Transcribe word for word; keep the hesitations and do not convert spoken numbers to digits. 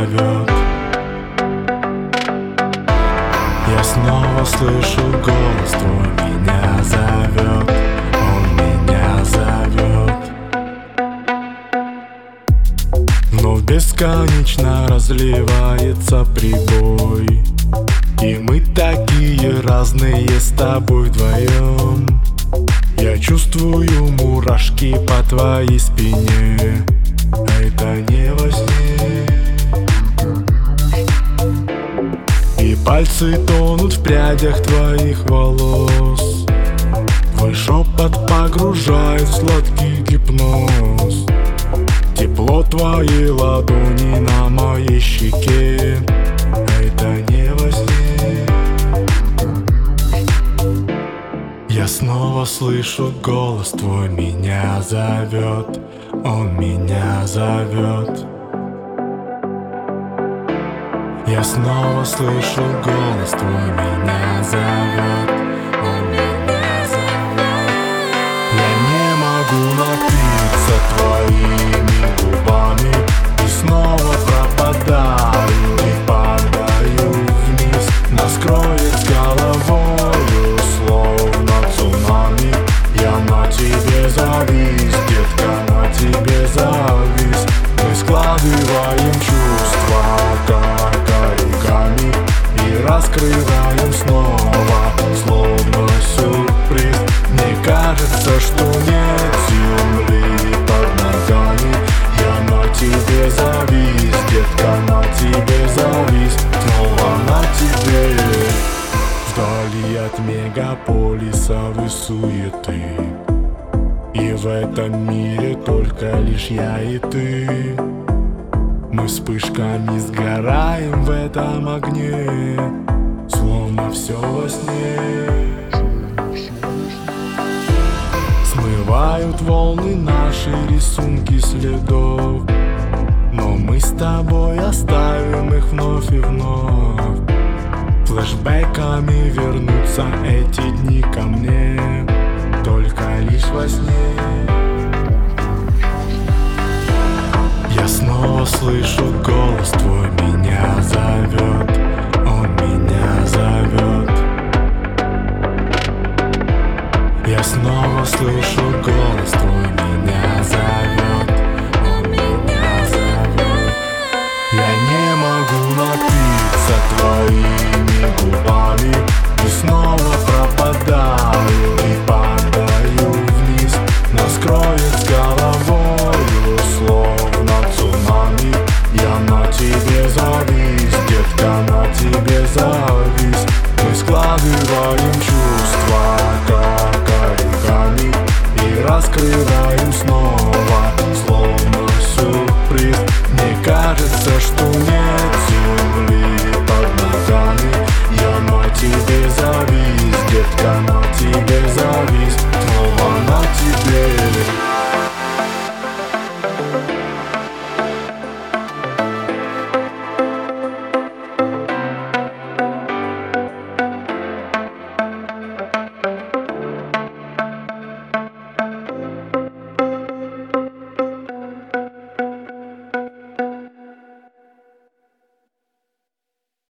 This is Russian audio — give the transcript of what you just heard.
зовет. Я снова слышу голос твой, меня зовет, он меня зовет. Но бесконечно разливается прибой, и мы такие разные с тобой вдвоем. Я чувствую мурашки по твоей спине, это не во сне. И пальцы тонут в прядях твоих волос, твой шепот погружает в сладкий гипноз. Тепло твоей ладони на моей щеке, это не во сне. Я снова слышу голос твой, меня зовет, он меня зовет. Я снова слышу голос твой, меня зовет, он меня зовет. Я не могу напиться твоими губами, и снова пропадаю, и падаю вниз. Нас кроет с головою, словно цунами. Я на тебе завис, детка, на тебе завис. Мы складываем чувства каблуками и раскрываем снова, словно сюрприз. Мне кажется, что нет земли под ногами. Я на тебе завис, детка, на тебе завис. Снова на тебе. Вдали от мегаполисов и суеты, и в этом мире только лишь я и ты. Мы вспышками сгораем в этом огне, словно все во сне. Смывают волны наши рисунки следов, но мы с тобой оставим их вновь и вновь. Флэшбэками вернутся эти дни ко мне, только лишь во сне. Я снова слышу голос